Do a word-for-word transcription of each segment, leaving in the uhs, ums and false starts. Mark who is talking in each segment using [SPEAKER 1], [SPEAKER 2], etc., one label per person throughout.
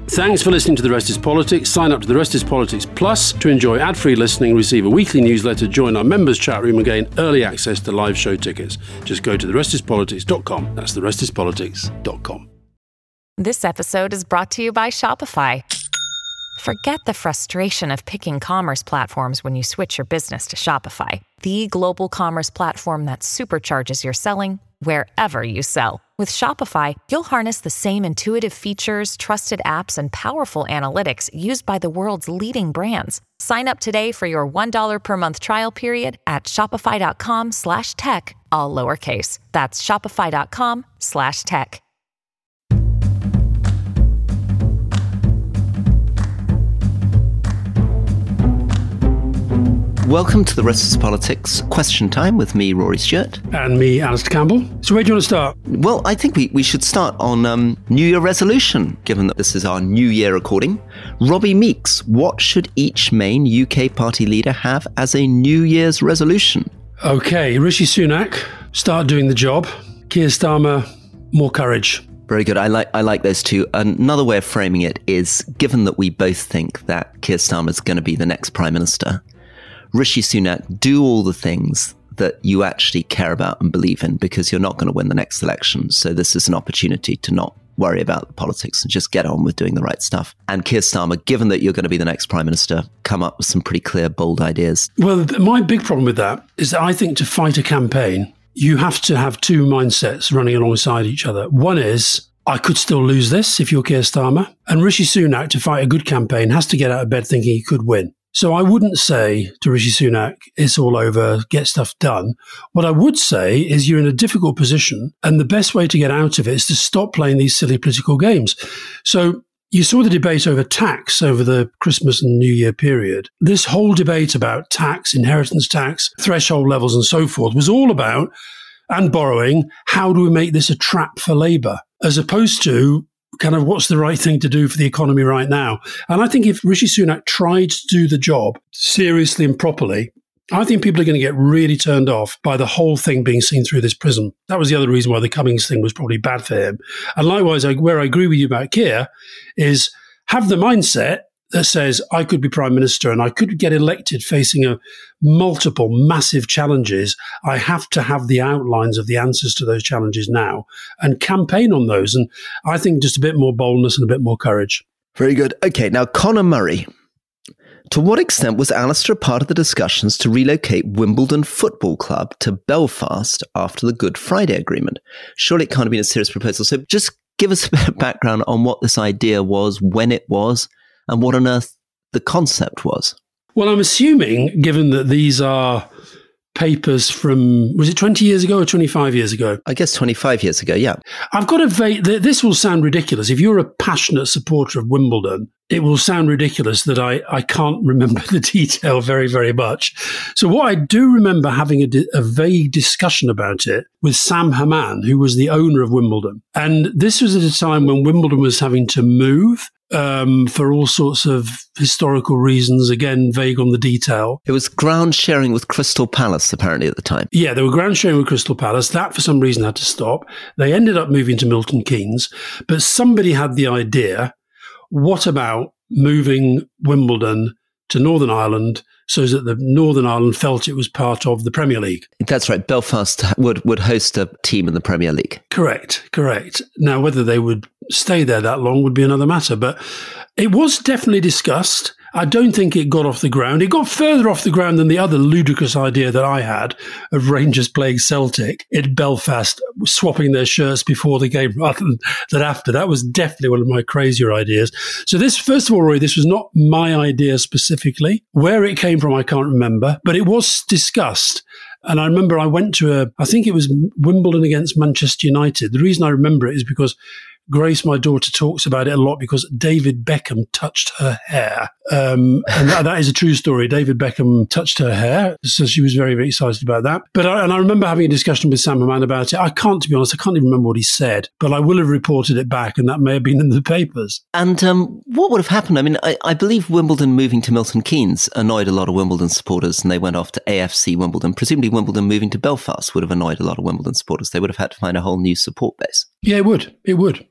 [SPEAKER 1] Thanks for listening to The Rest is Politics. Sign up to The Rest is Politics Plus to enjoy ad-free listening, receive a weekly newsletter, join our members' chat room and gain early access to live show tickets. Just go to the rest is politics dot com. That's the rest is politics dot com.
[SPEAKER 2] This episode is brought to you by Shopify. Forget the frustration of picking commerce platforms when you switch your business to Shopify, the global commerce platform that supercharges your selling wherever you sell. With Shopify, you'll harness the same intuitive features, trusted apps, and powerful analytics used by the world's leading brands. Sign up today for your one dollar per month trial period at shopify.com slash tech, all lowercase. That's shopify.com slash tech.
[SPEAKER 3] Welcome to The Rest is Politics Question Time with me, Rory Stewart.
[SPEAKER 1] And me, Alistair Campbell. So where do you want to start?
[SPEAKER 3] Well, I think we, we should start on um, New Year resolution, given that this is our New Year recording. Robbie Meeks, what should each main U K party leader have as a New Year's resolution?
[SPEAKER 1] Okay, Rishi Sunak, start doing the job. Keir Starmer, more courage.
[SPEAKER 3] Very good. I like I like those two. Another way of framing it is, given that we both think that Keir Starmer is going to be the next Prime Minister, Rishi Sunak, do all the things that you actually care about and believe in, because you're not going to win the next election. So this is an opportunity to not worry about the politics and just get on with doing the right stuff. And Keir Starmer, given that you're going to be the next Prime Minister, come up with some pretty clear, bold ideas.
[SPEAKER 1] Well, my big problem with that is that I think to fight a campaign, you have to have two mindsets running alongside each other. One is, I could still lose this if you're Keir Starmer. And Rishi Sunak, to fight a good campaign, has to get out of bed thinking he could win. So I wouldn't say to Rishi Sunak, it's all over, get stuff done. What I would say is you're in a difficult position, and the best way to get out of it is to stop playing these silly political games. So you saw the debate over tax over the Christmas and New Year period. This whole debate about tax, inheritance tax, threshold levels and so forth was all about, and borrowing, how do we make this a trap for Labour, as opposed to kind of what's the right thing to do for the economy right now. And I think if Rishi Sunak tried to do the job seriously and properly, I think people are going to get really turned off by the whole thing being seen through this prism. That was the other reason why the Cummings thing was probably bad for him. And likewise, I, where I agree with you about Keir is have the mindset that says I could be Prime Minister and I could get elected facing a multiple massive challenges. I have to have the outlines of the answers to those challenges now and campaign on those. And I think just a bit more boldness and a bit more courage.
[SPEAKER 3] Very good. Okay, now Conor Murray. To what extent was Alistair part of the discussions to relocate Wimbledon Football Club to Belfast after the Good Friday Agreement? Surely it can't have been a serious proposal. So just give us a bit of background on what this idea was, when it was, and what on earth the concept was.
[SPEAKER 1] Well, I'm assuming, given that these are papers from, was it twenty years ago or twenty-five years ago?
[SPEAKER 3] I guess twenty-five years ago, yeah.
[SPEAKER 1] I've got a vague, this will sound ridiculous. If you're a passionate supporter of Wimbledon, it will sound ridiculous that I, I can't remember the detail very, very much. So what I do remember having a, a vague discussion about it with Sam Haman, who was the owner of Wimbledon. And this was at a time when Wimbledon was having to move um, for all sorts of historical reasons, again, vague on the detail.
[SPEAKER 3] It was ground sharing with Crystal Palace, apparently, at the time.
[SPEAKER 1] Yeah, they were ground sharing with Crystal Palace. That, for some reason, had to stop. They ended up moving to Milton Keynes, but somebody had the idea, what about moving Wimbledon to Northern Ireland so that the Northern Ireland felt it was part of the Premier League?
[SPEAKER 3] That's right. Belfast would, would host a team in the Premier League.
[SPEAKER 1] Correct, correct. Now, whether they would stay there that long would be another matter, but it was definitely discussed. I don't think it got off the ground. It got further off the ground than the other ludicrous idea that I had of Rangers playing Celtic in Belfast, swapping their shirts before the game rather than, than after. That was definitely one of my crazier ideas. So this, first of all, Roy, this was not my idea specifically. Where it came from, I can't remember, but it was discussed. And I remember I went to a, I think it was Wimbledon against Manchester United. The reason I remember it is because Grace, my daughter, talks about it a lot because David Beckham touched her hair. Um, and that, that is a true story. David Beckham touched her hair. So she was very, very excited about that. But I, and I remember having a discussion with Sam Haman about it. I can't, to be honest, I can't even remember what he said, but I will have reported it back and that may have been in the papers.
[SPEAKER 3] And um, what would have happened? I mean, I, I believe Wimbledon moving to Milton Keynes annoyed a lot of Wimbledon supporters and they went off to A F C Wimbledon. Presumably Wimbledon moving to Belfast would have annoyed a lot of Wimbledon supporters. They would have had to find a whole new support base.
[SPEAKER 1] Yeah, it would. It would.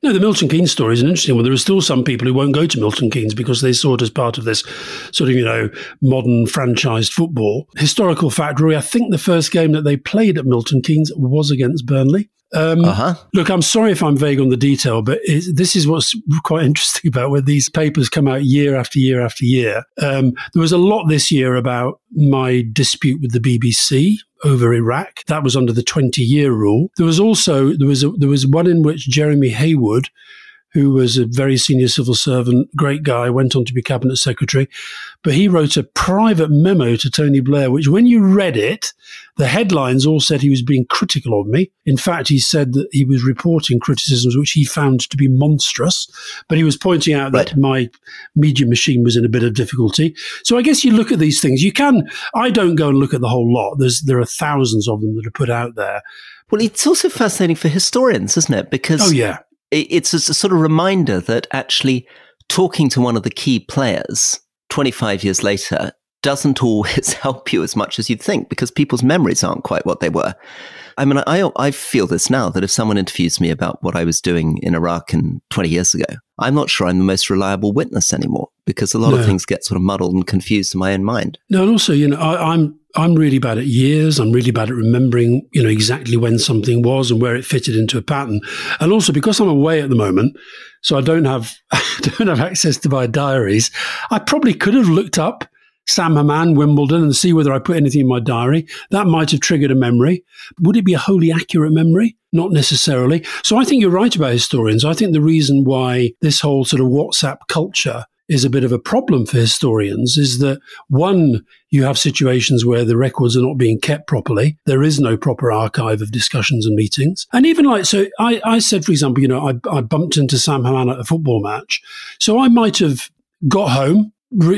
[SPEAKER 1] No, the Milton Keynes story is an interesting one. There are still some people who won't go to Milton Keynes because they saw it as part of this sort of, you know, modern franchised football. Historical fact, Rory, I think the first game that they played at Milton Keynes was against Burnley. Um, uh-huh. Look, I'm sorry if I'm vague on the detail, but it, this is what's quite interesting about when these papers come out year after year after year. Um, there was a lot this year about my dispute with the B B C over Iraq. That was under the twenty-year rule. There was also there was a, there was one in which Jeremy Haywood, who was a very senior civil servant, great guy, went on to be cabinet secretary, but he wrote a private memo to Tony Blair, which when you read it, the headlines all said he was being critical of me. In fact, he said that he was reporting criticisms which he found to be monstrous, but he was pointing out right. that my media machine was in a bit of difficulty. So I guess you look at these things. You can, I don't go and look at the whole lot. There's, there are thousands of them that are put out there.
[SPEAKER 3] Well, it's also fascinating for historians, isn't it? Because
[SPEAKER 1] oh, yeah.
[SPEAKER 3] it's a sort of reminder that actually talking to one of the key players twenty-five years later doesn't always help you as much as you'd think, because people's memories aren't quite what they were. I mean, I I feel this now, that if someone interviews me about what I was doing in Iraq in twenty years ago, I'm not sure I'm the most reliable witness anymore, because a lot no. of things get sort of muddled and confused in my own mind.
[SPEAKER 1] No, and also, you know, I, I'm I'm really bad at years. I'm really bad at remembering, you know, exactly when something was and where it fitted into a pattern. And also because I'm away at the moment, so I don't have don't have access to my diaries, I probably could have looked up Sam Haman, Wimbledon, and see whether I put anything in my diary. That might have triggered a memory. Would it be a wholly accurate memory? Not necessarily. So I think you're right about historians. I think the reason why this whole sort of WhatsApp culture is a bit of a problem for historians is that, one, you have situations where the records are not being kept properly. There is no proper archive of discussions and meetings. And even like, so I, I said, for example, you know, I, I bumped into Sam Haman at a football match. So I might have got home,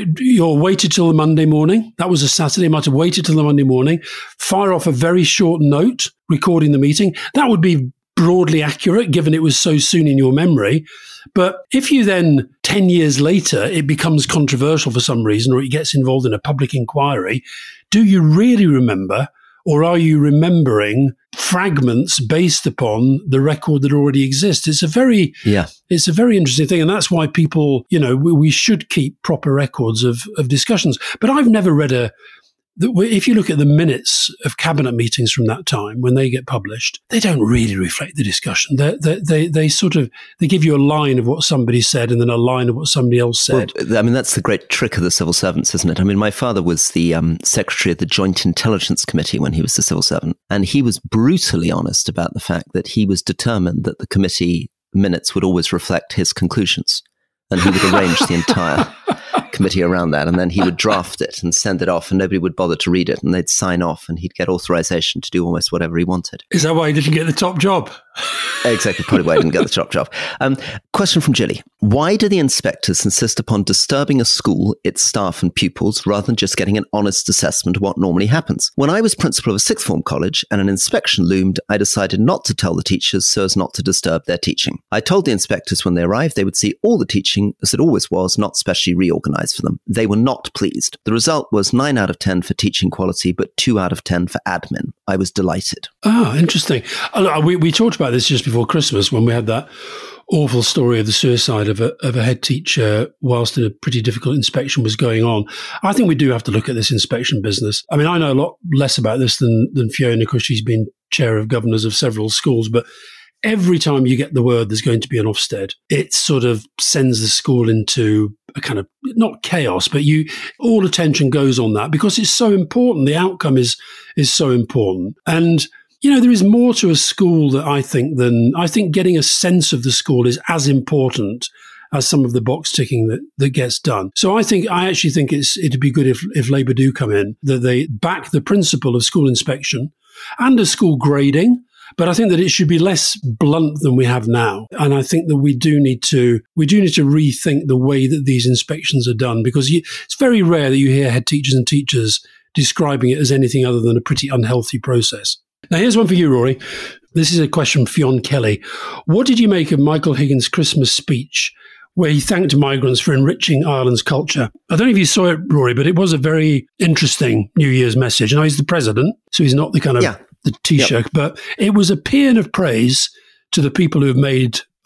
[SPEAKER 1] or waited till the Monday morning. That was a Saturday. Might have waited till the Monday morning, fire off a very short note recording the meeting. That would be broadly accurate, given it was so soon in your memory. But if you then, ten years later, it becomes controversial for some reason, or it gets involved in a public inquiry, do you really remember, or are you remembering fragments based upon the record that already exists? It's a very,
[SPEAKER 3] yeah.
[SPEAKER 1] it's a very interesting thing. And that's why people, you know, we, we should keep proper records of, of discussions. But I've never read a, if you look at the minutes of cabinet meetings from that time, when they get published, they don't really reflect the discussion. They, they, they, they sort of, they give you a line of what somebody said and then a line of what somebody else said.
[SPEAKER 3] Well, I mean, that's the great trick of the civil servants, isn't it? I mean, my father was the um, secretary of the Joint Intelligence Committee when he was the civil servant. And he was brutally honest about the fact that he was determined that the committee minutes would always reflect his conclusions. And he would arrange the entire committee around that. And then he would draft it and send it off, and nobody would bother to read it. And they'd sign off, and he'd get authorization to do almost whatever he wanted.
[SPEAKER 1] Is that why he didn't get the top job?
[SPEAKER 3] Exactly, probably why I didn't get the top job. Um, question from Jilly. Why do the inspectors insist upon disturbing a school, its staff and pupils, rather than just getting an honest assessment of what normally happens? When I was principal of a sixth form college and an inspection loomed, I decided not to tell the teachers so as not to disturb their teaching. I told the inspectors when they arrived they would see all the teaching as it always was, not specially reorganized for them. They were not pleased. The result was nine out of ten for teaching quality, but two out of ten for admin. I was delighted.
[SPEAKER 1] Ah, interesting. Uh, we, we talked about this just before Christmas when we had that awful story of the suicide of a, of a head teacher whilst a pretty difficult inspection was going on. I think we do have to look at this inspection business. I mean, I know a lot less about this than, than Fiona, because she's been chair of governors of several schools, but every time you get the word there's going to be an Ofsted, it sort of sends the school into a kind of, not chaos, but you all attention goes on that because it's so important. The outcome is is so important. And you know, there is more to a school that I think than, I think getting a sense of the school is as important as some of the box ticking that, that gets done. So I think, I actually think it's, it'd be good if, if Labour do come in, that they back the principle of school inspection and of school grading. But I think that it should be less blunt than we have now. And I think that we do need to, we do need to rethink the way that these inspections are done, because you, it's very rare that you hear head teachers and teachers describing it as anything other than a pretty unhealthy process. Now, here's one for you, Rory. This is a question from Fionn Kelly. What did you make of Michael Higgins' Christmas speech where he thanked migrants for enriching Ireland's culture? I don't know if you saw it, Rory, but it was a very interesting New Year's message. Now, he's the president, so he's not the kind of
[SPEAKER 3] yeah.
[SPEAKER 1] the Taoiseach, yep. but it was a paean of praise to the people who have made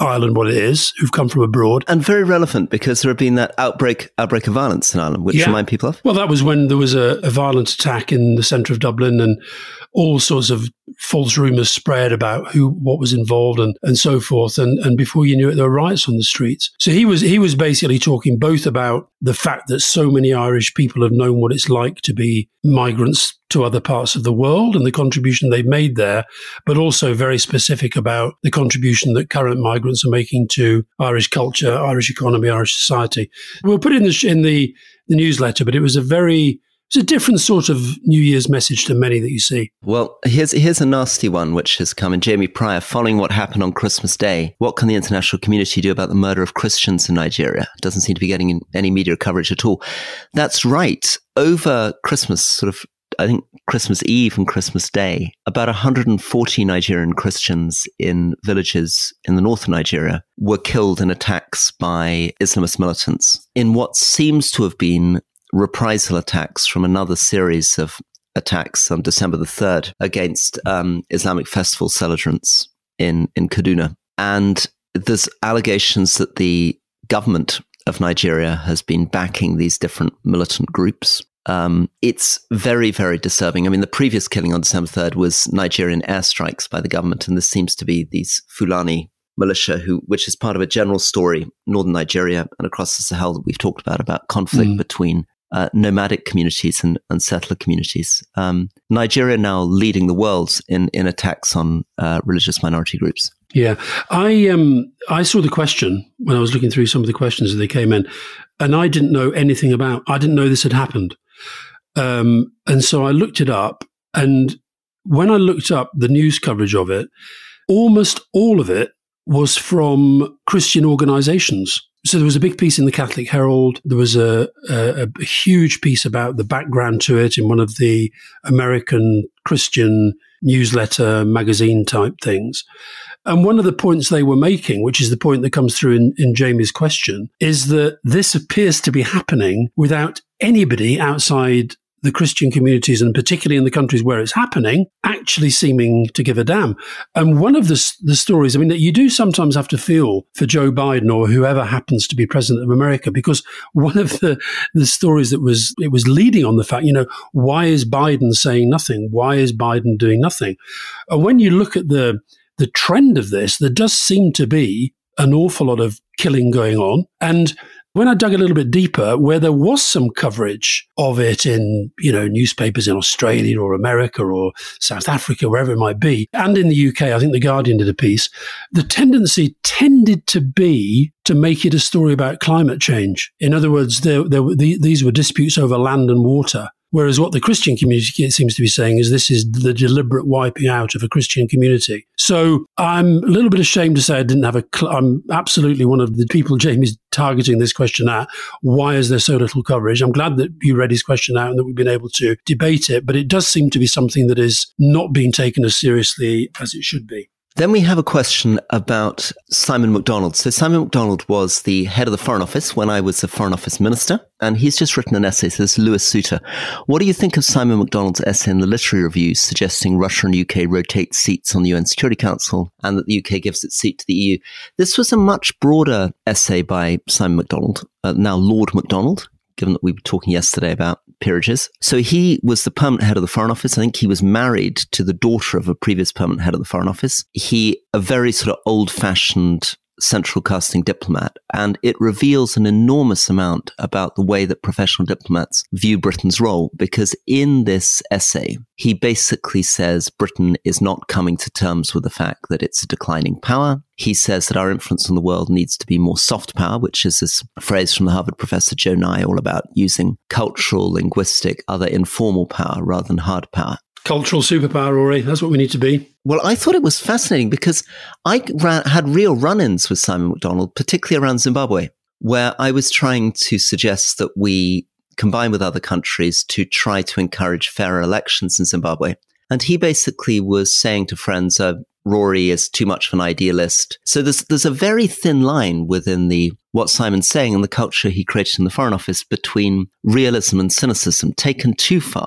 [SPEAKER 1] Ireland what it is, who've come from abroad.
[SPEAKER 3] And very relevant because there have been that outbreak outbreak of violence in Ireland, which
[SPEAKER 1] yeah.
[SPEAKER 3] remind people of.
[SPEAKER 1] Well, that was when there was a, a violent attack in the centre of Dublin, and all sorts of false rumours spread about who, what was involved, and, and so forth. And, and before you knew it, there were riots on the streets. So he was he was basically talking both about the fact that so many Irish people have known what it's like to be migrants to other parts of the world and the contribution they've made there, but also very specific about the contribution that current migrants are making to Irish culture, Irish economy, Irish society. We'll put it in the in the, the newsletter, but it was a very It's a different sort of New Year's message to many that you see.
[SPEAKER 3] Well, here's here's a nasty one which has come in. Jamie Pryor, following what happened on Christmas Day, what can the international community do about the murder of Christians in Nigeria? It doesn't seem to be getting any media coverage at all. That's right. Over Christmas, sort of, I think Christmas Eve and Christmas Day, about one hundred forty Nigerian Christians in villages in the north of Nigeria were killed in attacks by Islamist militants in what seems to have been reprisal attacks from another series of attacks on December the third against um, Islamic festival celebrants in, in Kaduna. And there's allegations that the government of Nigeria has been backing these different militant groups. Um, it's very, very disturbing. I mean, the previous killing on December third was Nigerian airstrikes by the government, and this seems to be these Fulani militia, who, which is part of a general story, northern Nigeria and across the Sahel that we've talked about, about conflict mm. between uh, nomadic communities and, and settler communities. Um, Nigeria now leading the world in, in attacks on uh, religious minority groups.
[SPEAKER 1] Yeah, I um I saw the question when I was looking through some of the questions as they came in, and I didn't know anything about, I didn't know this had happened. Um, and so I looked it up, and when I looked up the news coverage of it, almost all of it was from Christian organizations. So there was a big piece in the Catholic Herald. There was a, a, a huge piece about the background to it in one of the American Christian newsletter magazine type things. And one of the points they were making, which is the point that comes through in, in Jamie's question, is that this appears to be happening without anybody outside the Christian communities, and particularly in the countries where it's happening, actually seeming to give a damn. And one of the, the stories, I mean, you do sometimes have to feel for Joe Biden or whoever happens to be president of America, because one of the, the stories that was, it was leading on the fact, you know, why is Biden saying nothing? Why is Biden doing nothing? And when you look at the, the trend of this, there does seem to be an awful lot of killing going on. And when I dug a little bit deeper, where there was some coverage of it in, you know, newspapers in Australia or America or South Africa, wherever it might be, and in the U K, I think The Guardian did a piece, the tendency tended to be to make it a story about climate change. In other words, there, there, the, these were disputes over land and water. Whereas what the Christian community seems to be saying is this is the deliberate wiping out of a Christian community. So I'm a little bit ashamed to say I didn't have a, cl- I'm absolutely one of the people Jamie's targeting this question at. Why is there so little coverage? I'm glad that you read his question out and that we've been able to debate it, but it does seem to be something that is not being taken as seriously as it should be.
[SPEAKER 3] Then we have a question about Simon MacDonald. So Simon MacDonald was the head of the Foreign Office when I was a Foreign Office minister, and he's just written an essay. So this is Lewis Suter. What do you think of Simon MacDonald's essay in the Literary Review suggesting Russia and U K rotate seats on the U N Security Council and that the U K gives its seat to the E U? This was a much broader essay by Simon MacDonald, uh, now Lord MacDonald, given that we were talking yesterday about peerages. So he was the permanent head of the Foreign Office. I think he was married to the daughter of a previous permanent head of the Foreign Office. He, a very sort of old-fashioned central casting diplomat, and it reveals an enormous amount about the way that professional diplomats view Britain's role, because in this essay, he basically says Britain is not coming to terms with the fact that it's a declining power. He says that our influence on the world needs to be more soft power, which is this phrase from the Harvard professor Joe Nye, all about using cultural, linguistic, other informal power rather than hard power.
[SPEAKER 1] Cultural superpower, Rory. That's what we need to be.
[SPEAKER 3] Well, I thought it was fascinating because I ran, had real run-ins with Simon MacDonald, particularly around Zimbabwe, where I was trying to suggest that we combine with other countries to try to encourage fairer elections in Zimbabwe. And he basically was saying to friends, uh, Rory is too much of an idealist. So there's there's a very thin line within the what Simon's saying and the culture he created in the Foreign Office between realism and cynicism taken too far.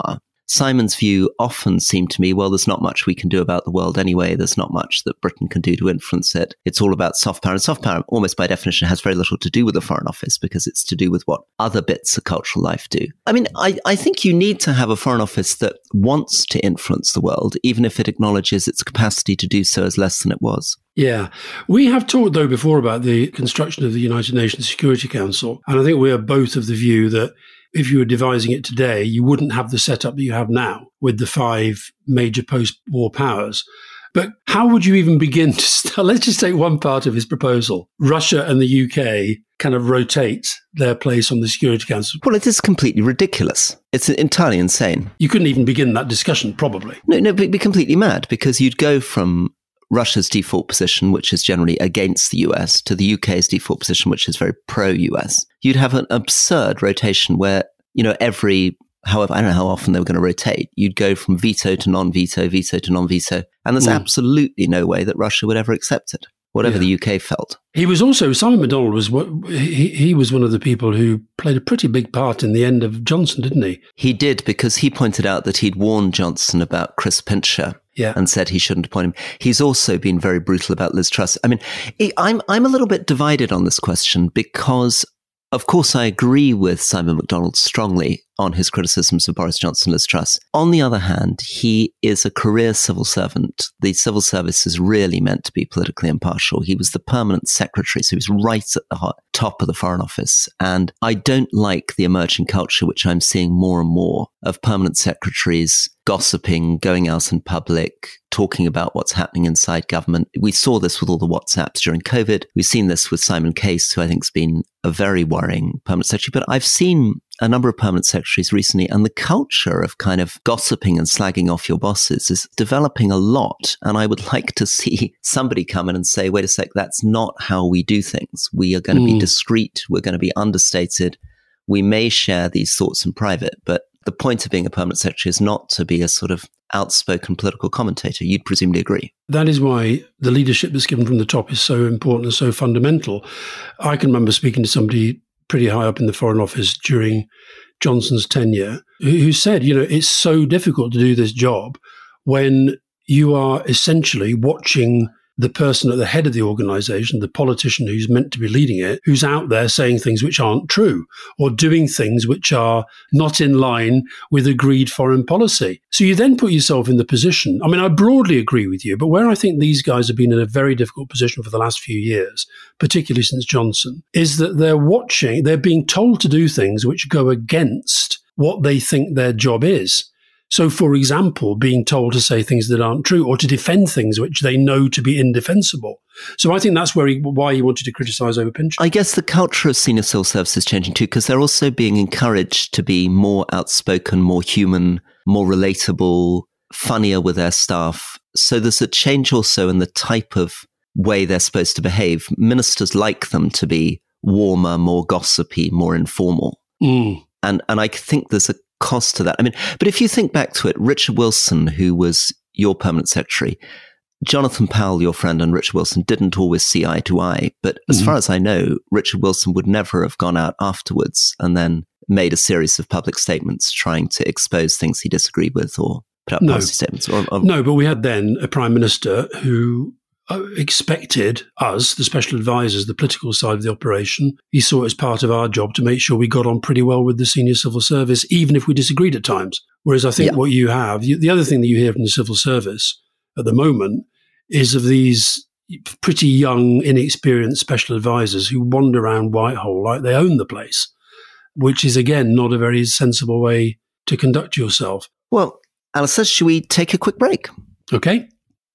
[SPEAKER 3] Simon's view often seemed to me, well, there's not much we can do about the world anyway. There's not much that Britain can do to influence it. It's all about soft power. And soft power, almost by definition, has very little to do with the Foreign Office because it's to do with what other bits of cultural life do. I mean, I, I think you need to have a Foreign Office that wants to influence the world, even if it acknowledges its capacity to do so as less than it was.
[SPEAKER 1] Yeah. We have talked, though, before about the construction of the United Nations Security Council. And I think we are both of the view that if you were devising it today, you wouldn't have the setup that you have now with the five major post-war powers. But how would you even begin to start? Let's just take one part of his proposal. Russia and the U K kind of rotate their place on the Security Council.
[SPEAKER 3] Well, it is completely ridiculous. It's entirely insane.
[SPEAKER 1] You couldn't even begin that discussion, probably.
[SPEAKER 3] No, no, it'd be completely mad because you'd go from Russia's default position, which is generally against the U S, to the U K's default position, which is very pro-U S. You'd have an absurd rotation where, you know, every, however, I don't know how often they were going to rotate. You'd go from veto to non-veto, veto to non-veto. And there's mm. absolutely no way that Russia would ever accept it, whatever yeah. the U K felt. He
[SPEAKER 1] was also, Simon McDonald was what he, he was one of the people who played a pretty big part in the end of Johnson, didn't he?
[SPEAKER 3] He did, because he pointed out that he'd warned Johnson about Chris Pincher. Yeah. And said he shouldn't appoint him. He's also been very brutal about Liz Truss. I mean, I'm I'm a little bit divided on this question because, of course, I agree with Simon McDonald strongly on his criticisms of Boris Johnson and Liz Truss. On the other hand, he is a career civil servant. The civil service is really meant to be politically impartial. He was the permanent secretary, so he was right at the hot, top of the Foreign Office. And I don't like the emerging culture, which I'm seeing more and more, of permanent secretaries gossiping, going out in public, talking about what's happening inside government. We saw this with all the WhatsApps during COVID. We've seen this with Simon Case, who I think has been a very worrying permanent secretary. But I've seen a number of permanent secretaries recently, and the culture of kind of gossiping and slagging off your bosses is developing a lot. And I would like to see somebody come in and say, wait a sec, that's not how we do things. We are going to mm. be discreet. We're going to be understated. We may share these thoughts in private, but the point of being a permanent secretary is not to be a sort of outspoken political commentator. You'd presumably agree.
[SPEAKER 1] That is why the leadership that's given from the top is so important and so fundamental. I can remember speaking to somebody pretty high up in the Foreign Office during Johnson's tenure who said, you know, it's so difficult to do this job when you are essentially watching the person at the head of the organization, the politician who's meant to be leading it, who's out there saying things which aren't true or doing things which are not in line with agreed foreign policy. So you then put yourself in the position. I mean, I broadly agree with you, but where I think these guys have been in a very difficult position for the last few years, particularly since Johnson, is that they're watching, they're being told to do things which go against what they think their job is. So, for example, being told to say things that aren't true or to defend things which they know to be indefensible. So I think that's where he, why he wanted to criticise over Pincher.
[SPEAKER 3] I guess the culture of senior civil service is changing too, because they're also being encouraged to be more outspoken, more human, more relatable, funnier with their staff. So there's a change also in the type of way they're supposed to behave. Ministers like them to be warmer, more gossipy, more informal.
[SPEAKER 1] Mm.
[SPEAKER 3] And and I think there's a cost to that. I mean, but if you think back to it, Richard Wilson, who was your permanent secretary, Jonathan Powell, your friend, and Richard Wilson didn't always see eye to eye. But as mm-hmm. far as I know, Richard Wilson would never have gone out afterwards and then made a series of public statements trying to expose things he disagreed with or put up
[SPEAKER 1] no.
[SPEAKER 3] policy statements. Or, or,
[SPEAKER 1] no, but we had then a prime minister who expected us, the special advisors, the political side of the operation. He saw it as part of our job to make sure we got on pretty well with the senior civil service, even if we disagreed at times. Whereas I think yeah. what you have, you, the other thing that you hear from the civil service at the moment is of these pretty young, inexperienced special advisors who wander around Whitehall like they own the place, which is, again, not a very sensible way to conduct yourself.
[SPEAKER 3] Well, Alistair, should we take a quick break?
[SPEAKER 1] Okay.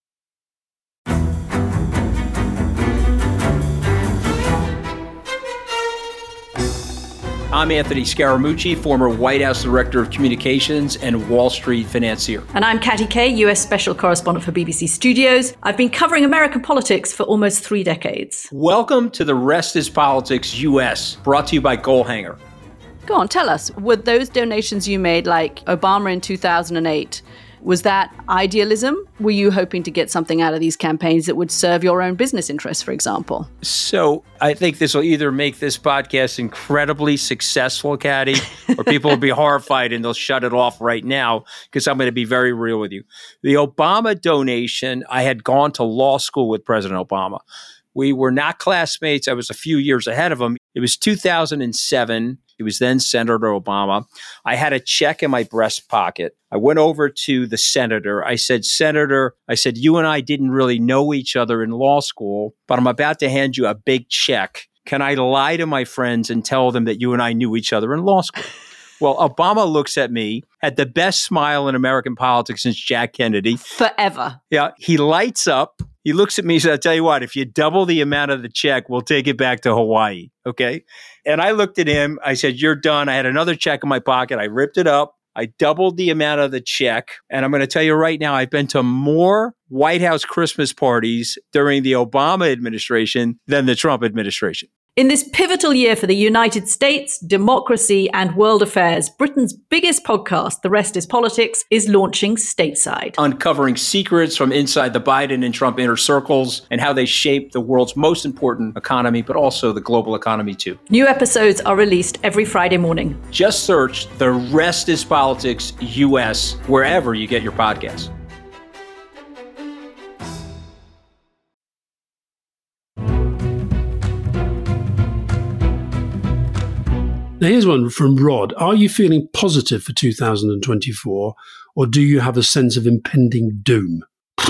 [SPEAKER 4] I'm Anthony Scaramucci, former White House Director of Communications and Wall Street financier.
[SPEAKER 5] And I'm Katty Kay, U S Special Correspondent for B B C Studios. I've been covering American politics for almost three decades.
[SPEAKER 4] Welcome to The Rest is Politics U S, brought to you by Goalhanger.
[SPEAKER 5] Go on, tell us, were those donations you made, like Obama in two thousand eight,
[SPEAKER 6] Was that idealism? Were you hoping to get something out of these campaigns that would serve your own business interests, for example?
[SPEAKER 4] So I think this will either make this podcast incredibly successful, Katty, or people will be horrified and they'll shut it off right now because I'm going to be very real with you. The Obama donation, I had gone to law school with President Obama. We were not classmates. I was a few years ahead of him. It was two thousand seven. It was then Senator Obama. I had a check in my breast pocket. I went over to the senator. I said, Senator, I said, you and I didn't really know each other in law school, but I'm about to hand you a big check. Can I lie to my friends and tell them that you and I knew each other in law school? Well, Obama looks at me, had the best smile in American politics since Jack Kennedy.
[SPEAKER 6] Forever.
[SPEAKER 4] Yeah, he lights up. He looks at me and says, I'll tell you what, if you double the amount of the check, we'll take it back to Hawaii. Okay. And I looked at him. I said, you're done. I had another check in my pocket. I ripped it up. I doubled the amount of the check. And I'm going to tell you right now, I've been to more White House Christmas parties during the Obama administration than the Trump administration.
[SPEAKER 5] In this pivotal year for the United States, democracy, and world affairs, Britain's biggest podcast, The Rest is Politics, is launching stateside.
[SPEAKER 4] Uncovering secrets from inside the Biden and Trump inner circles and how they shape the world's most important economy, but also the global economy too.
[SPEAKER 5] New episodes are released every Friday morning.
[SPEAKER 4] Just search The Rest is Politics U S wherever you get your podcasts.
[SPEAKER 1] Now, here's one from Rod. Are you feeling positive for two thousand twenty-four, or do you have a sense of impending doom?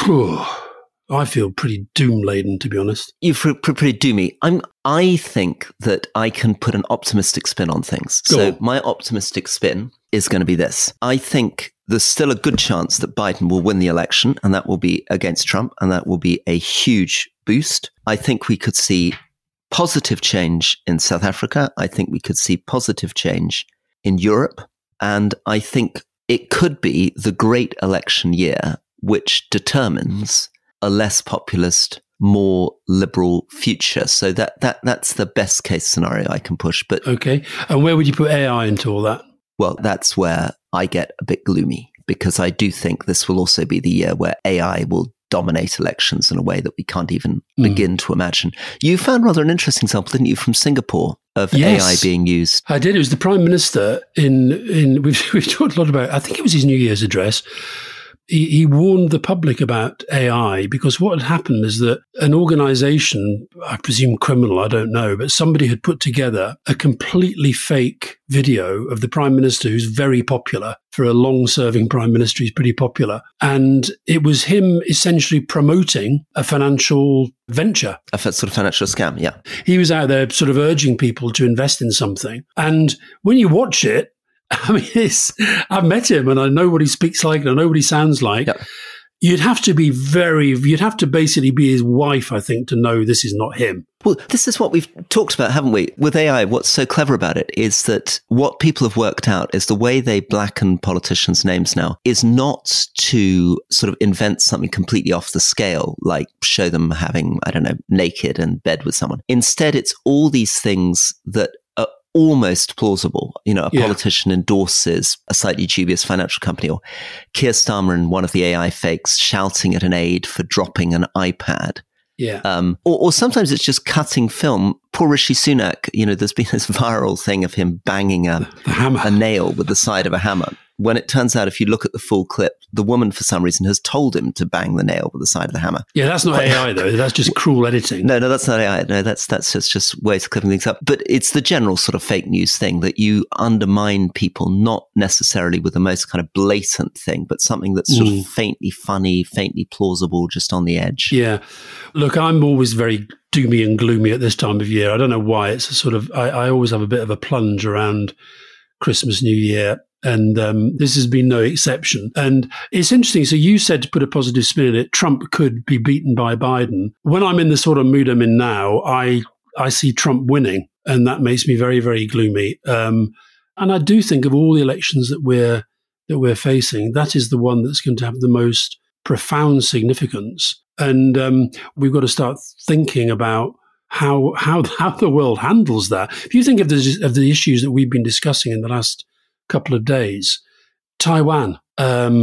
[SPEAKER 1] I feel pretty doom-laden, to be honest.
[SPEAKER 3] You feel pretty doomy. I'm, I think that I can put an optimistic spin on things.
[SPEAKER 1] Go
[SPEAKER 3] so
[SPEAKER 1] on.
[SPEAKER 3] My optimistic spin is going to be this. I think there's still a good chance that Biden will win the election, and that will be against Trump, and that will be a huge boost. I think we could see positive change in South Africa. I think we could see positive change in Europe. And I think it could be the great election year, which determines a less populist, more liberal future. So that, that that's the best case scenario I can push. But
[SPEAKER 1] okay. And where would you put A I into all that?
[SPEAKER 3] Well, that's where I get a bit gloomy, because I do think this will also be the year where A I will dominate elections in a way that we can't even mm. begin to imagine. You found rather an interesting example, didn't you, from Singapore of yes, A I being used?
[SPEAKER 1] I did. It was the Prime Minister in, in we've, we've talked a lot about, I think it was his New Year's address. He, he warned the public about A I because what had happened is that an organization, I presume criminal, I don't know, but somebody had put together a completely fake video of the Prime Minister, who's very popular. For a long-serving Prime Minister, he's pretty popular. And it was him essentially promoting a financial venture.
[SPEAKER 3] A sort of financial scam, yeah.
[SPEAKER 1] He was out there sort of urging people to invest in something. And when you watch it, I mean, it's, I've met him and I know what he speaks like and I know what he sounds like. Yep. You'd have to be very, you'd have to basically be his wife, I think, to know this is not him.
[SPEAKER 3] Well, this is what we've talked about, haven't we? With A I, what's so clever about it is that what people have worked out is the way they blacken politicians' names now is not to sort of invent something completely off the scale, like show them having, I don't know, naked in bed with someone. Instead, it's all these things that are almost plausible. You know, a yeah. politician endorses a slightly dubious financial company, or Keir Starmer in one of the A I fakes shouting at an aide for dropping an iPad.
[SPEAKER 1] Yeah.
[SPEAKER 3] Um, or, or sometimes it's just cutting film. Poor Rishi Sunak, you know, there's been this viral thing of him banging a,
[SPEAKER 1] the hammer.
[SPEAKER 3] a nail with the side of a hammer. When it turns out, if you look at the full clip, the woman, for some reason, has told him to bang the nail with the side of the hammer.
[SPEAKER 1] Yeah, that's not but, A I, though. That's just cruel editing.
[SPEAKER 3] No, no, that's not A I. No, that's that's just, just ways of clipping things up. But it's the general sort of fake news thing that you undermine people, not necessarily with the most kind of blatant thing, but something that's sort mm. of faintly funny, faintly plausible, just on the edge.
[SPEAKER 1] Yeah. Look, I'm always very doomy and gloomy at this time of year. I don't know why. It's a sort of, I, I always have a bit of a plunge around Christmas, New Year. And um, this has been no exception. And it's interesting. So you said to put a positive spin in it, Trump could be beaten by Biden. When I'm in the sort of mood I'm in now, I I see Trump winning. And that makes me very, very gloomy. Um, and I do think of all the elections that we're that we're facing, that is the one that's going to have the most profound significance. And um, we've got to start thinking about how how how the world handles that. If you think of the of the issues that we've been discussing in the last couple of days, Taiwan, um,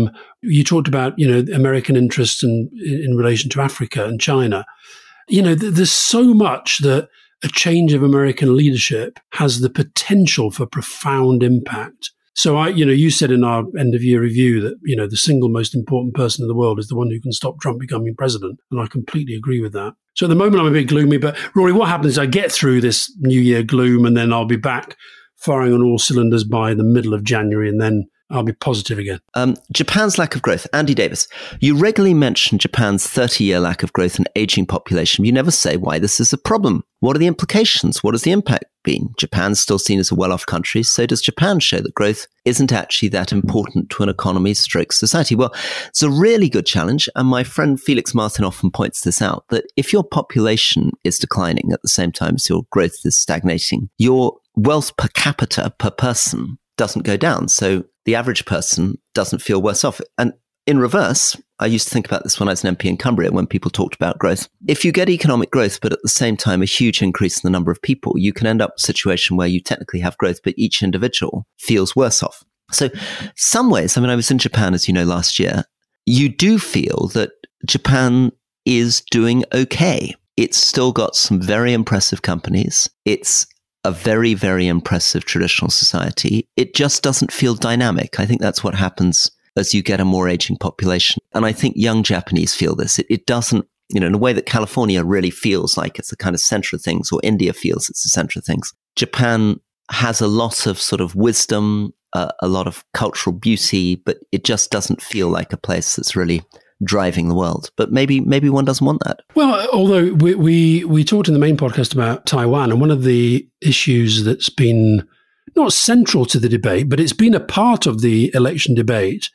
[SPEAKER 1] You talked about, you know, American interests in, in relation to Africa and China. You know, th- there's so much that a change of American leadership has the potential for profound impact. So I, you know, you said in our end of year review that, you know, the single most important person in the world is the one who can stop Trump becoming president. And I completely agree with that. So at the moment I'm a bit gloomy, but Rory, what happens is I get through this New Year gloom and then I'll be back firing on all cylinders by the middle of January, and then I'll be positive again.
[SPEAKER 3] Um, Japan's lack of growth. Andy Davis, you regularly mention Japan's thirty-year lack of growth and aging population. You never say why this is a problem. What are the implications? What has the impact been? Japan's still seen as a well-off country. So does Japan show that growth isn't actually that important to an economy stroke society? Well, it's a really good challenge. And my friend Felix Martin often points this out, that if your population is declining at the same time as your growth is stagnating, your wealth per capita per person doesn't go down. So the average person doesn't feel worse off. And in reverse, I used to think about this when I was an M P in Cumbria, when people talked about growth. If you get economic growth, but at the same time, a huge increase in the number of people, you can end up in a situation where you technically have growth, but each individual feels worse off. So some ways, I mean, I was in Japan, as you know, last year. You do feel that Japan is doing okay. It's still got some very impressive companies. It's a very, very impressive traditional society. It just doesn't feel dynamic. I think that's what happens as you get a more aging population. And I think young Japanese feel this. It, it doesn't, you know, in a way that California really feels like it's the kind of center of things, or India feels it's the center of things. Japan has a lot of sort of wisdom, uh, a lot of cultural beauty, but it just doesn't feel like a place that's really driving the world. But maybe maybe one doesn't want that.
[SPEAKER 1] Well, although we, we we talked in the main podcast about Taiwan, and one of the issues that's been not central to the debate, but it's been a part of the election debate,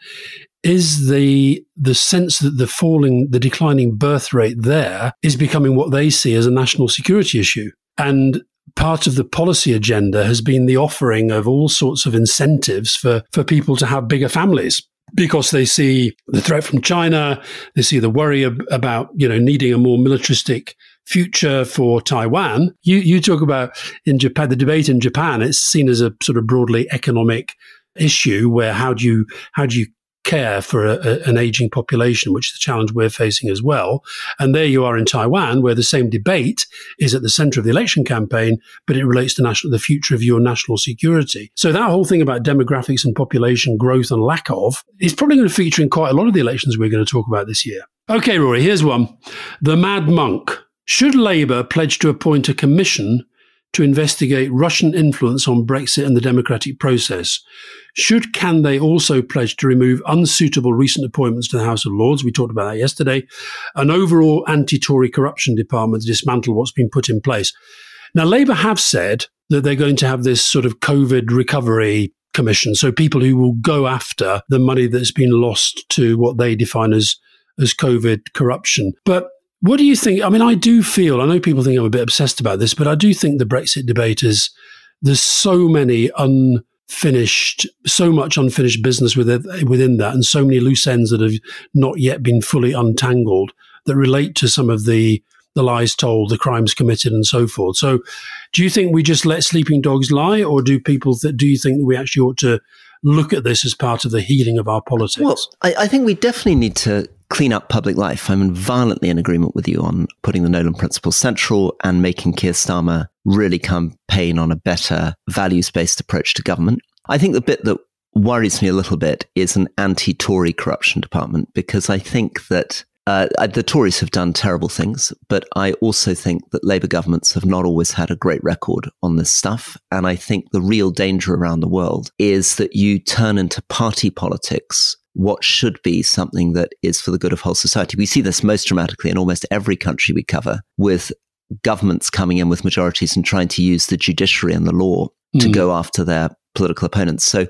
[SPEAKER 1] is the the sense that the falling, the declining birth rate there is becoming what they see as a national security issue. And part of the policy agenda has been the offering of all sorts of incentives for, for people to have bigger families, because they see the threat from China, they see the worry ab- about, you know, needing a more militaristic future for Taiwan. You you talk about in Japan, the debate in Japan, it's seen as a sort of broadly economic issue, where how do you how do you care for a, a, an aging population, which is the challenge we're facing as well. And there you are in Taiwan, where the same debate is at the center of the election campaign, but it relates to national, the future of your national security. So that whole thing about demographics and population growth and lack of is probably going to feature in quite a lot of the elections we're going to talk about this year. Okay, Rory, here's one. The Mad Monk. Should Labour pledge to appoint a commission to investigate Russian influence on Brexit and the democratic process? Should can they also pledge to remove unsuitable recent appointments to the House of Lords? We talked about that yesterday. An overall anti-Tory corruption department to dismantle what's been put in place. Now, Labour have said that they're going to have this sort of COVID recovery commission, so people who will go after the money that's been lost to what they define as, as COVID corruption. But what do you think? I mean, I do feel, I know people think I'm a bit obsessed about this, but I do think the Brexit debate is, there's so many unfinished, so much unfinished business within, within that, and so many loose ends that have not yet been fully untangled that relate to some of the, the lies told, the crimes committed, and so forth. So do you think we just let sleeping dogs lie, or do people th- do you think that we actually ought to look at this as part of the healing of our politics?
[SPEAKER 3] Well, I, I think we definitely need to clean up public life. I'm violently in agreement with you on putting the Nolan Principle central and making Keir Starmer really campaign on a better values-based approach to government. I think the bit that worries me a little bit is an anti-Tory corruption department, because I think that uh, the Tories have done terrible things, but I also think that Labour governments have not always had a great record on this stuff. And I think the real danger around the world is that you turn into party politics what should be something that is for the good of whole society. We see this most dramatically in almost every country we cover, with governments coming in with majorities and trying to use the judiciary and the law mm. to go after their political opponents. So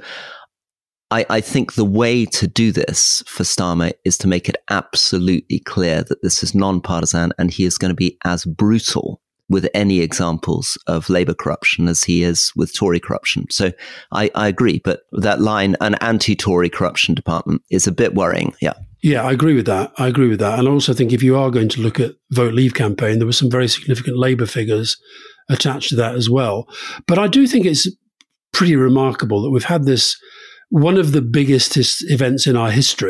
[SPEAKER 3] I, I think the way to do this for Starmer is to make it absolutely clear that this is non-partisan, and he is going to be as brutal with any examples of Labour corruption as he is with Tory corruption. So I, I agree, but that line, an anti-Tory corruption department, is a bit worrying. Yeah.
[SPEAKER 1] Yeah, I agree with that. I agree with that. And I also think if you are going to look at Vote Leave campaign, there were some very significant Labour figures attached to that as well. But I do think it's pretty remarkable that we've had this, one of the biggest his- events in our history,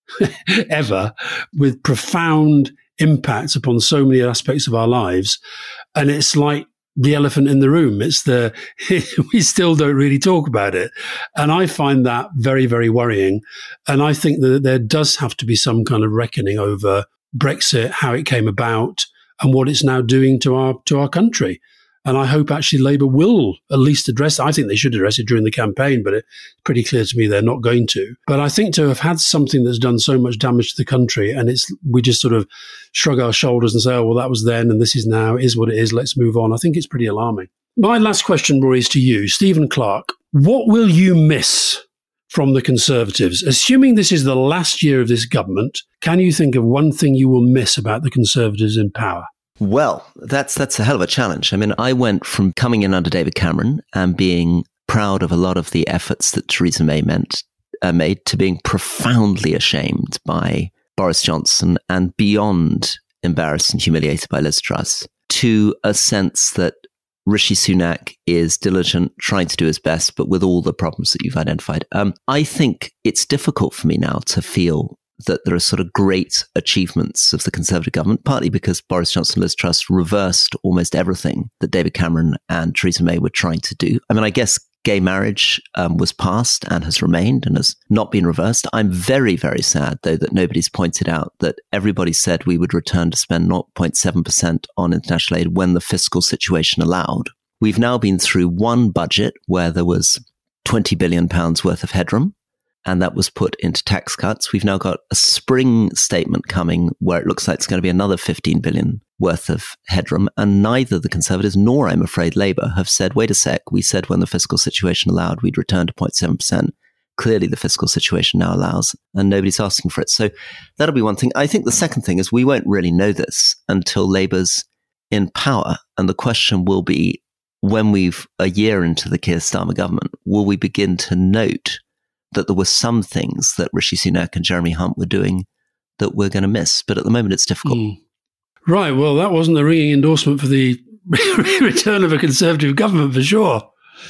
[SPEAKER 1] ever, with profound impacts upon so many aspects of our lives. And it's like the elephant in the room. It's the, we still don't really talk about it. And I find that very, very worrying. And I think that there does have to be some kind of reckoning over Brexit, how it came about, and what it's now doing to our to our country. And I hope actually Labour will at least address it. I think they should address it during the campaign, but it's pretty clear to me they're not going to. But I think to have had something that's done so much damage to the country, and it's we just sort of shrug our shoulders and say, oh, well, that was then and this is now, it is what it is, let's move on. I think it's pretty alarming. My last question, Rory, is to you, Stephen Clarke. What will you miss from the Conservatives? Assuming this is the last year of this government, can you think of one thing you will miss about the Conservatives in power?
[SPEAKER 3] Well, that's that's a hell of a challenge. I mean, I went from coming in under David Cameron and being proud of a lot of the efforts that Theresa May meant, uh, made to being profoundly ashamed by Boris Johnson and beyond embarrassed and humiliated by Liz Truss, to a sense that Rishi Sunak is diligent, trying to do his best, but with all the problems that you've identified. Um, I think it's difficult for me now to feel that there are sort of great achievements of the Conservative government, partly because Boris Johnson and Liz Truss reversed almost everything that David Cameron and Theresa May were trying to do. I mean, I guess gay marriage um, was passed and has remained and has not been reversed. I'm very, very sad, though, that nobody's pointed out that everybody said we would return to spend zero point seven percent on international aid when the fiscal situation allowed. We've now been through one budget where there was twenty billion pounds worth of headroom, and that was put into tax cuts. We've now got a spring statement coming where it looks like it's going to be another fifteen billion worth of headroom. And neither the Conservatives nor, I'm afraid, Labour have said, wait a sec, we said when the fiscal situation allowed, we'd return to zero point seven percent. Clearly, the fiscal situation now allows, and nobody's asking for it. So that'll be one thing. I think the second thing is we won't really know this until Labour's in power. And the question will be, when we've a year into the Keir Starmer government, will we begin to note that there were some things that Rishi Sunak and Jeremy Hunt were doing that we're going to miss? But at the moment, it's difficult. Mm.
[SPEAKER 1] Right. Well, that wasn't a ringing endorsement for the return of a Conservative government, for sure.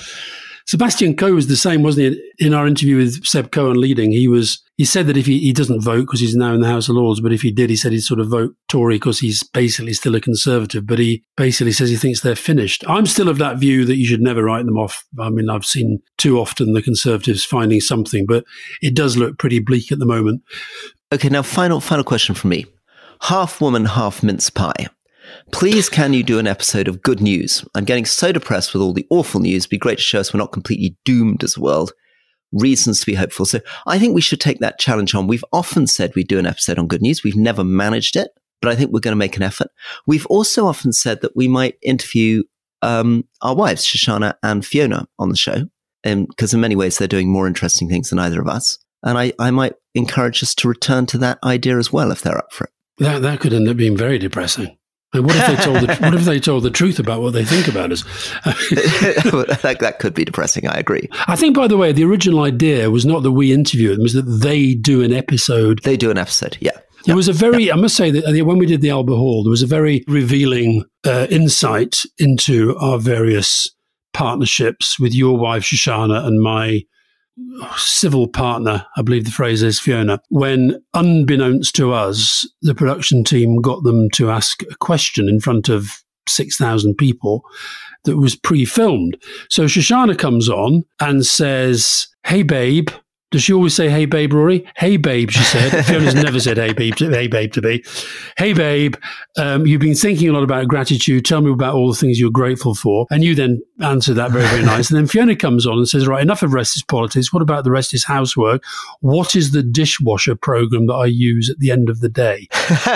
[SPEAKER 1] Sebastian Coe was the same, wasn't he? In our interview with Seb Cohen leading, he was. He said that if he, he doesn't vote because he's now in the House of Lords, but if he did, he said he'd sort of vote Tory because he's basically still a Conservative. But he basically says he thinks they're finished. I'm still of that view that you should never write them off. I mean, I've seen too often the Conservatives finding something, but it does look pretty bleak at the moment.
[SPEAKER 3] Okay, now final final question from me. Half woman, half mince pie. Please, can you do an episode of good news? I'm getting so depressed with all the awful news. It'd be great to show us we're not completely doomed as a world. Reasons to be hopeful. So I think we should take that challenge on. We've often said we'd do an episode on good news. We've never managed it, but I think we're going to make an effort. We've also often said that we might interview um, our wives, Shoshana and Fiona, on the show, because in many ways they're doing more interesting things than either of us. And I, I might encourage us to return to that idea as well, if they're up for it.
[SPEAKER 1] That that could end up being very depressing. And what if they told the, what if they told the truth about what they think about us?
[SPEAKER 3] that, that could be depressing. I agree.
[SPEAKER 1] I think, by the way, the original idea was not that we interview them; was that they do an episode.
[SPEAKER 3] They do an episode. Yeah.
[SPEAKER 1] There was a very, yeah. I must say that when we did the Albert Hall, there was a very revealing uh, insight into our various partnerships with your wife, Shoshana, and my civil partner, I believe the phrase is, Fiona, when unbeknownst to us, the production team got them to ask a question in front of six thousand people that was pre-filmed. So Shoshana comes on and says, "Hey, babe." Does she always say, "Hey, babe," Rory? "Hey, babe," she said. Fiona's never said, "Hey, babe," to, hey, babe to me. "Hey, babe, um, you've been thinking a lot about gratitude. Tell me about all the things you're grateful for." And you then answer that very, very nice. And then Fiona comes on and says, "Right, enough of rest is politics. What about the rest is housework? What is the dishwasher program that I use at the end of the day?"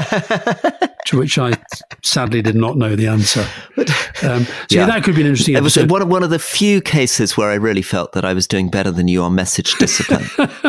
[SPEAKER 1] To which I sadly did not know the answer. Um, so yeah. that could be an interesting
[SPEAKER 3] episode.
[SPEAKER 1] episode.
[SPEAKER 3] It was one of, one of the few cases where I really felt that I was doing better than you on message discipline.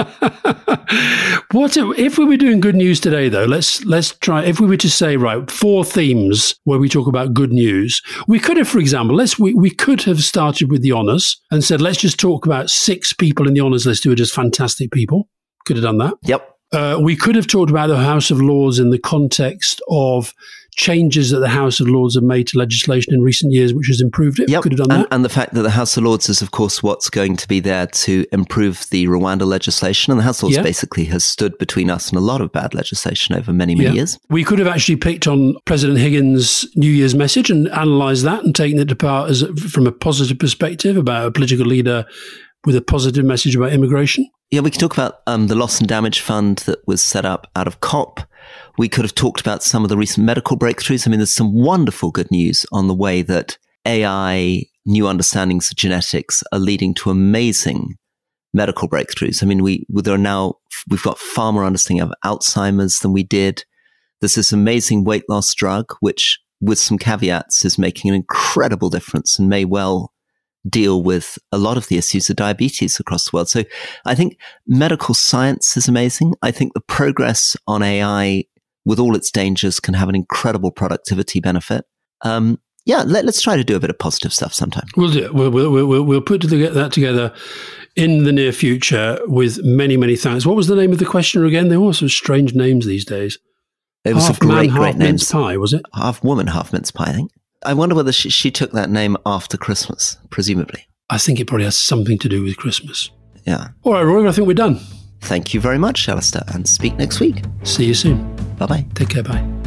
[SPEAKER 1] What if we were doing good news today, though? Let's let's try. If we were to say, right, four themes where we talk about good news, we could have, for example, let's we, we could have started with the honours and said, let's just talk about six people in the honours list who are just fantastic people. Could have done that.
[SPEAKER 3] Yep.
[SPEAKER 1] Uh, we could have talked about the House of Lords in the context of changes that the House of Lords have made to legislation in recent years, which has improved it.
[SPEAKER 3] Yep.
[SPEAKER 1] Could have done
[SPEAKER 3] and,
[SPEAKER 1] that.
[SPEAKER 3] And the fact that the House of Lords is, of course, what's going to be there to improve the Rwanda legislation. And the House of Lords
[SPEAKER 1] Yeah.
[SPEAKER 3] basically has stood between us and a lot of bad legislation over many, many
[SPEAKER 1] Yeah.
[SPEAKER 3] years.
[SPEAKER 1] We could have actually picked on President Higgins' New Year's message and analysed that and taken it apart as a, from a positive perspective about a political leader with a positive message about immigration.
[SPEAKER 3] Yeah, we can talk about um, the loss and damage fund that was set up out of COP. We could have talked about some of the recent medical breakthroughs. I mean, there's some wonderful good news on the way that A I, new understandings of genetics are leading to amazing medical breakthroughs. I mean, we there are now, we've got far more understanding of Alzheimer's than we did. There's this amazing weight loss drug, which with some caveats is making an incredible difference and may well deal with a lot of the issues of diabetes across the world. So I think medical science is amazing. I think the progress on A I with all its dangers can have an incredible productivity benefit. Um, yeah, let, let's try to do a bit of positive stuff sometime.
[SPEAKER 1] We'll do it. We'll, we'll, we'll, we'll put that together in the near future with many, many thanks. What was the name of the questioner again? There were some strange names these days.
[SPEAKER 3] It was
[SPEAKER 1] half
[SPEAKER 3] a great,
[SPEAKER 1] man,
[SPEAKER 3] great
[SPEAKER 1] half
[SPEAKER 3] name.
[SPEAKER 1] mince pie, was it?
[SPEAKER 3] Half woman, half mince pie, I think. I wonder whether she, she took that name after Christmas, presumably.
[SPEAKER 1] I think it probably has something to do with Christmas.
[SPEAKER 3] Yeah.
[SPEAKER 1] All right, Roy, I think we're done.
[SPEAKER 3] Thank you very much, Alistair, and speak next week.
[SPEAKER 1] See you soon.
[SPEAKER 3] Bye-bye.
[SPEAKER 1] Take care. Bye.